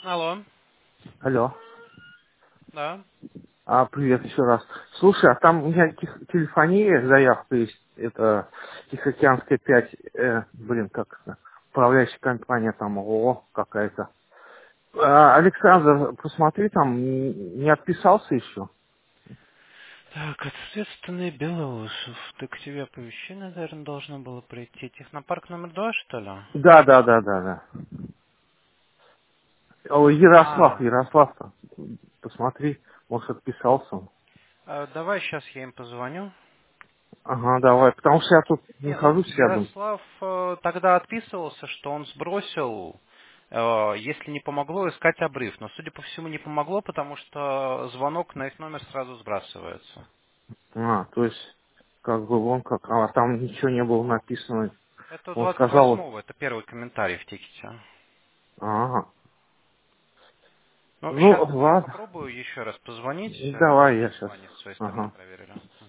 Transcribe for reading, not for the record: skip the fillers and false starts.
Алло, Алло. да. Привет еще раз. Слушай, а там у меня телефония, заявка есть, это Тихоокеанская 5, как это, управляющая компания там ООО какая-то. Александр, посмотри, там не отписался еще. Так, ответственный Белоусов. Так к тебе оповещение, наверное, должно было прийти. Технопарк номер 2, что ли? Да. О, Ярослав, А, Ярослав там. Посмотри, может отписался он. давай сейчас я им позвоню. Ага, давай, потому что я тут Не, ну, нахожусь рядом. Ярослав тогда отписывался, что он сбросил, если не помогло, искать обрыв. Но, судя по всему, не помогло, потому что звонок на их номер сразу сбрасывается. То есть, как бы он как, там ничего не было написано. Это Он сказал, 28-го, это первый комментарий в тикете. ага. Ну, Ну, сейчас я ладно. попробую еще раз позвонить, Давай я чтобы сейчас. они с своей стороны Ага. проверили.